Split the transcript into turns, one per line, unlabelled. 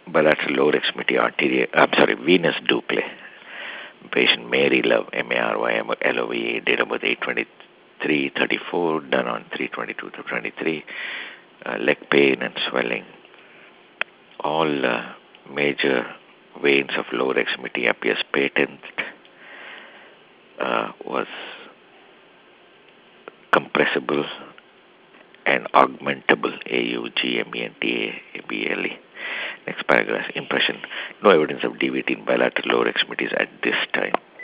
bilateral lower extremity arteria, venous Ducle. Patient Mary Love, Marylove, date of birth 8/23/34, done on 3/22/23. Leg pain and swelling. All major veins of lower extremity appears patent. Was compressible and augmentable. Augmentable. Next paragraph. Impression. No evidence of deviating bilateral lower extremities at this time.